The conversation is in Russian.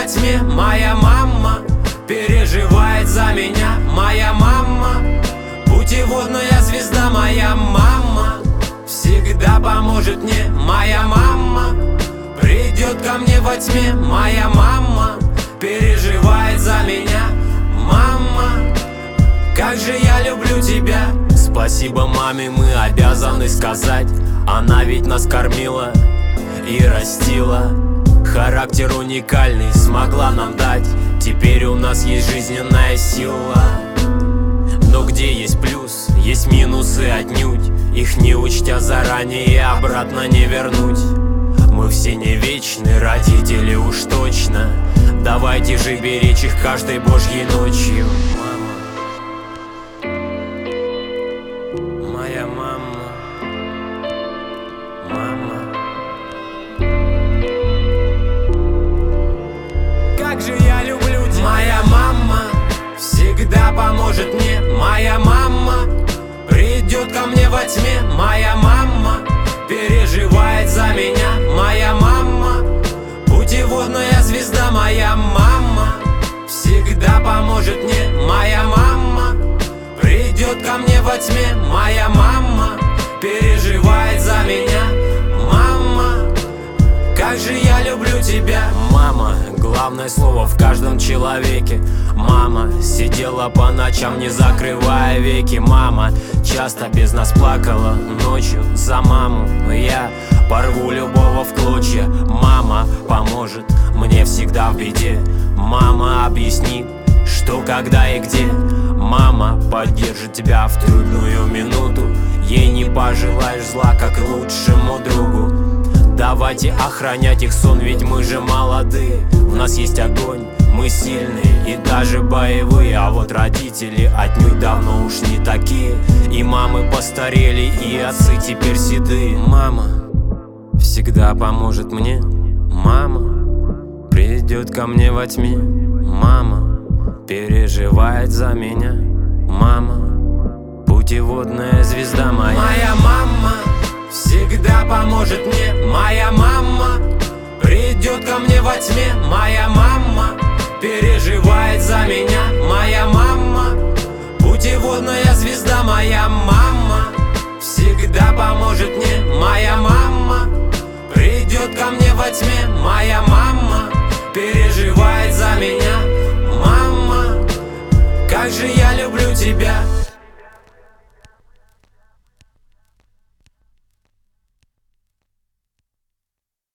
тьме. Моя мама переживает за меня. Моя мама путеводная звезда. Моя мама всегда поможет мне. Моя мама придет ко мне во тьме. Моя мама переживает за меня. Мама, как же я люблю тебя. Спасибо маме мы обязаны сказать. Она ведь нас кормила и растила. Характер уникальный смогла нам дать. Теперь у нас есть жизненная сила. Но где есть плюс, есть минусы отнюдь. Их не учтя заранее обратно не вернуть. Мы все не вечны, родители уж точно. Давайте же беречь их каждой божьей ночью. Мама, моя мама, мама, как же я люблю тебя. Моя мама всегда поможет мне. Моя мама придет ко мне во тьме. Моя мама переживает за меня. Моя мама путеводная звезда. Моя мама всегда поможет мне. Моя мама придет ко мне во тьме. Моя мама переживает за меня. Мама, как же я люблю тебя. Мама, главное слово в каждом человеке. Мама сидела по ночам, не закрывая веки. Мама часто без нас плакала ночью. За маму я порву любого в клочья. Мама поможет мне всегда в беде. Мама объяснит, что, когда и где. Мама поддержит тебя в трудную минуту. Ей не пожелаешь зла, как лучшему другу. Давайте охранять их сон, ведь мы же молодые. В нас есть огонь, мы сильные и даже боевые. А вот родители отнюдь давно уж не такие. И мамы постарели, и отцы теперь седые. Мама всегда поможет мне. Мама придет ко мне во тьме. Мама переживает за меня. Мама путеводная звезда моя. Моя мама всегда поможет мне. Моя мама придет ко мне во тьме. Моя мама переживает за меня. Моя мама путеводная звезда. Моя мама всегда поможет мне. Моя мама придет ко мне во тьме. Моя мама переживает за меня. Мама, как же я люблю тебя.